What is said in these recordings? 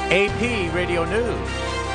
AP Radio News.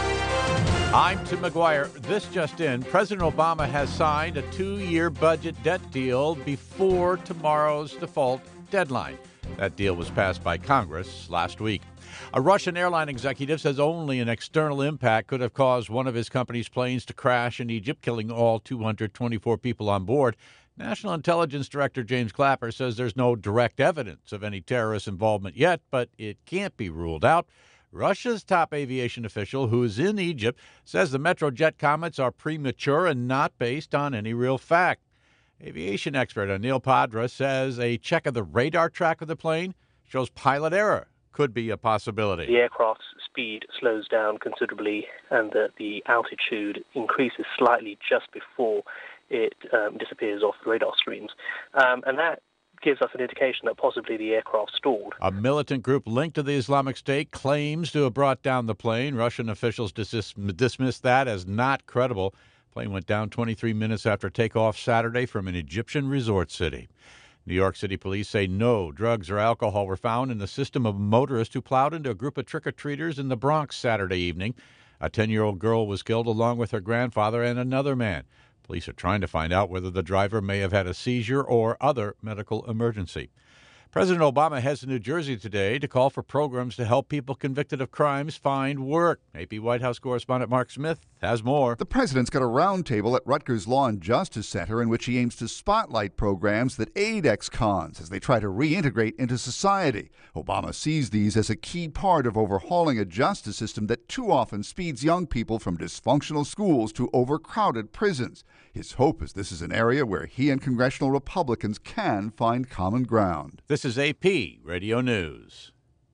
I'm Tim McGuire. This just in. President Obama has signed a 2-year budget debt deal before tomorrow's default deadline. That deal was passed by Congress last week. A Russian airline executive says only an external impact could have caused one of his company's planes to crash in Egypt, killing all 224 people on board. National Intelligence Director James Clapper says there's no direct evidence of any terrorist involvement yet, but it can't be ruled out. Russia's top aviation official, who is in Egypt, says the Metrojet comments are premature and not based on any real fact. Aviation expert Anil Padra says a check of the radar track of the plane shows pilot error could be a possibility. The aircraft's speed slows down considerably and the altitude increases slightly just before it disappears off the radar screens. And that gives us an indication that possibly the aircraft stalled. A militant group linked to the Islamic State claims to have brought down the plane. Russian officials dismissed that as not credible. The plane went down 23 minutes after takeoff Saturday from an Egyptian resort city. New York City police say no drugs or alcohol were found in the system of a motorist who plowed into a group of trick-or-treaters in the Bronx Saturday evening. A 10-year-old girl was killed along with her grandfather and another man. Police are trying to find out whether the driver may have had a seizure or other medical emergency. President Obama heads to New Jersey today to call for programs to help people convicted of crimes find work. AP White House correspondent Mark Smith has more. The president's got a roundtable at Rutgers Law and Justice Center in which he aims to spotlight programs that aid ex-cons as they try to reintegrate into society. Obama sees these as a key part of overhauling a justice system that too often speeds young people from dysfunctional schools to overcrowded prisons. His hope is this is an area where he and congressional Republicans can find common ground. This is AP Radio News.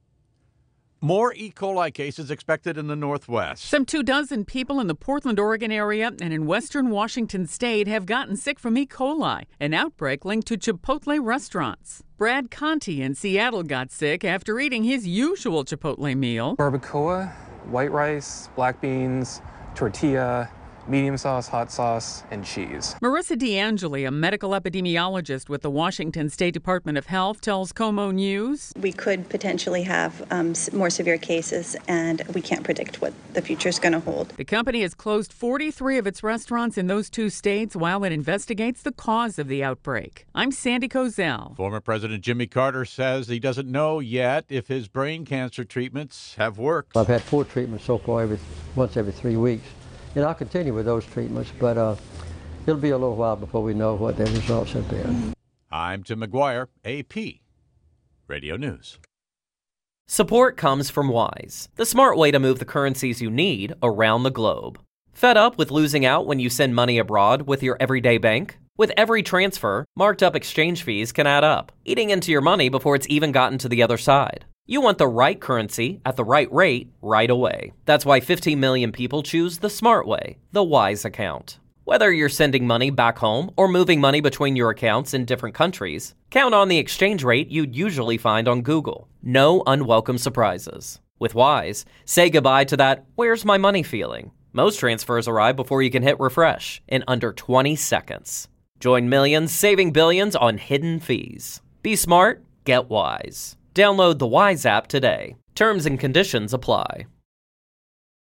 More E. coli cases expected in the Northwest. Some 24 people in the Portland, Oregon area and in western Washington state have gotten sick from E. coli, an outbreak linked to Chipotle restaurants. Brad Conti in Seattle got sick after eating his usual Chipotle meal. Barbacoa, white rice, black beans, tortilla, medium sauce, hot sauce, and cheese. Marissa DeAngeli, a medical epidemiologist with the Washington State Department of Health, tells Como News. We could potentially have more severe cases, and we can't predict what the future is going to hold. The company has closed 43 of its restaurants in those two states while it investigates the cause of the outbreak. I'm Sandy Kozel. Former President Jimmy Carter says he doesn't know yet if his brain cancer treatments have worked. I've had 4 treatments so far, once every 3 weeks. And I'll continue with those treatments, but it'll be a little while before we know what the results have been. I'm Tim McGuire, AP Radio News. Support comes from Wise, the smart way to move the currencies you need around the globe. Fed up with losing out when you send money abroad with your everyday bank? With every transfer, marked up exchange fees can add up, eating into your money before it's even gotten to the other side. You want the right currency at the right rate right away. That's why 15 million people choose the smart way, the Wise account. Whether you're sending money back home or moving money between your accounts in different countries, count on the exchange rate you'd usually find on Google. No unwelcome surprises. With Wise, say goodbye to that "where's my money" feeling. Most transfers arrive before you can hit refresh in under 20 seconds. Join millions saving billions on hidden fees. Be smart, get Wise. Download the Wise app today. Terms and conditions apply.